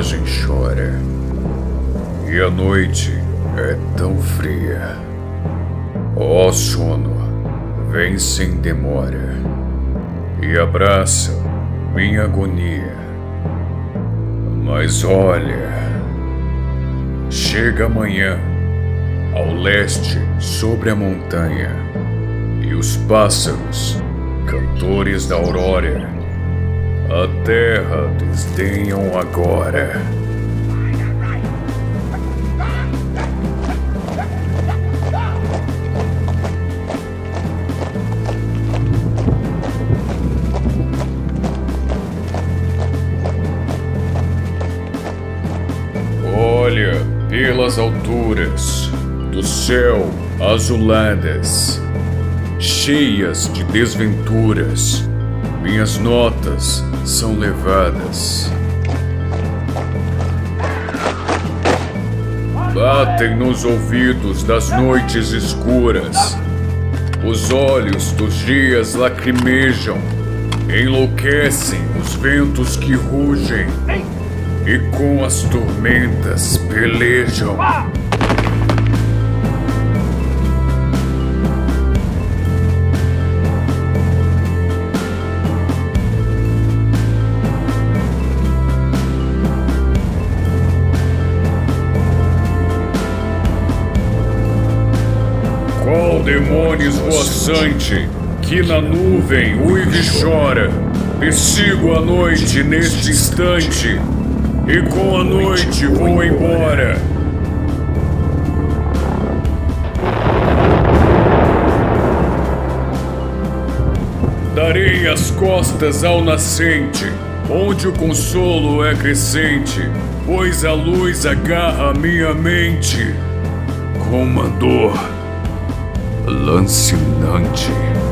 selvagem chora, e a noite é tão fria. Ó sono, vem sem demora, e abraça minha agonia. Mas olha, chega amanhã, ao leste sobre a montanha, e os pássaros, cantores da aurora, a terra desdenham agora. Olha pelas alturas do céu azuladas, cheias de desventuras, minhas notas são levadas. Batem nos ouvidos das noites escuras, os olhos dos dias lacrimejam, enlouquecem os ventos que rugem e com as tormentas pelejam. Qual demônio esvoaçante que na nuvem uiva e chora, persigo a noite neste instante, e com a noite vou embora. Darei as costas ao nascente, onde o consolo é crescente, pois a luz agarra a minha mente com uma dor lancinante.